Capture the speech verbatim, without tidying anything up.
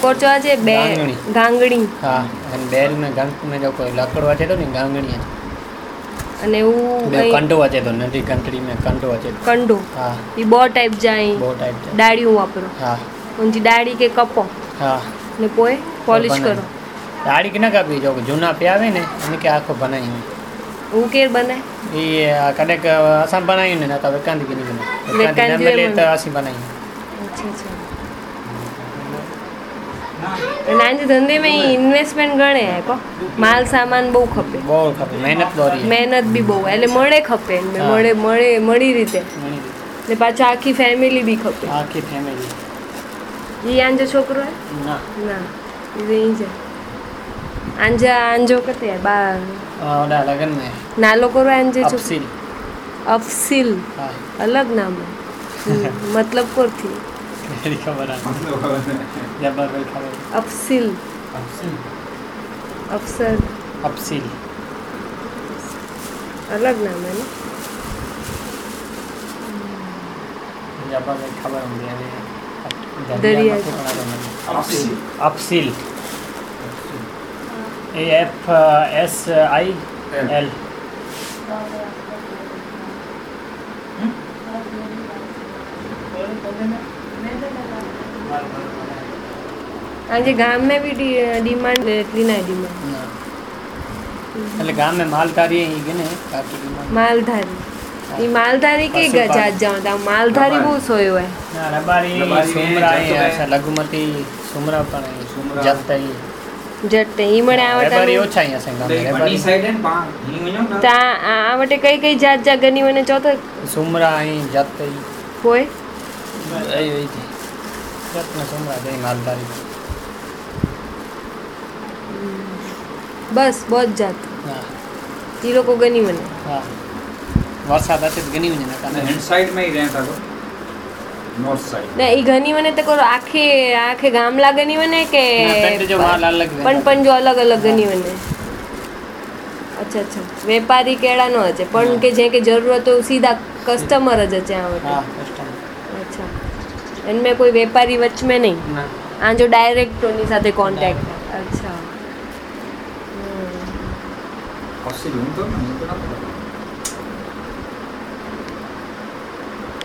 कोचो आजे बे गांगणी हां અને બેલ में गंग में जो कोई लकड़ वाचे तो नहीं गांगणी અને એવું બે કંડો વાચે તો નદી કંટડી में कंडो वाचे कंडो हां ई बो टाइप जाई बो टाइप डाड़ियों वापरो हां उनकी डाड़ी के कपो हां ने पोए पॉलिश करो डाड़ी के ना कापी जो जूना पे आवे ने એને કે આખો બનાવી હું કેર બનાય એ કડક આસામ બનાવી ને તો વેકાંદી કે નહીં વેકાંદી નંબર લે તો આસી બનાવી अच्छा अच्छा नानी धंधे में इन्वेस्टमेंट घणे है को माल सामान बहु खपे बहु खपे मेहनत दौरी मेहनत भी बहु એટલે મળે ખપે ને મળે મળે મળી રીતે ને પાછા આખી ફેમિલી भी खपे આખી ફેમિલી ઈ આંજો છોકરો હે ના ના ઈ ઈ છે આંજા આંજો કતે બા ઓડા લગન में નાલો કરો આંજે છો અફસીલ અફસીલ હા અલગ નામ मतलब કોર थी मेरी खबर है जबर भाई खबर अफसील अफसील अफसर अफसील अलग नाम है ना जबर भाई खबर होंगी दरिया अफसील अफसील A F S I L આજે ગામ में भी डिमांड એટલી ના ડિમાન્ડ એટલે ગામ में मालधारी ही गने काफी डिमांड मालधारी ई मालधारी के गजात जाओ ता मालधारी बहुत सोयो है ना रबारी सुमरा है ऐसा लघुमती सुमरा पण है जत्तई जट्टे ई मणे आवता रबारी ओछा है संग में रबारी साइड है पा ता आवटे कई कई जात जा गनी वने चौथा सुमरा है जत्तई कोई आई आई थी जत्त सुमरा दे मालधारी बस बहुत जात हां ई लोग गनी वने हां वरसाद आते गनी वने ना हिल साइड में ही रहता को नॉर्थ साइड ना ई गनी वने ते को आखे आखे गामला गनी वने के पेंट जो माल अलग पण पण जो अलग अलग गनी वने अच्छा अच्छा व्यापारी केड़ा नो है पण के जे के जरूरत हो सीधा कस्टमर ज चे आवते हां कस्टमर अच्छा इनमें कोई व्यापारी वच में नहीं ना आ जो डायरेक्ट उनी साथे कांटेक्ट अच्छा अफसील हूं तो नहीं तो ना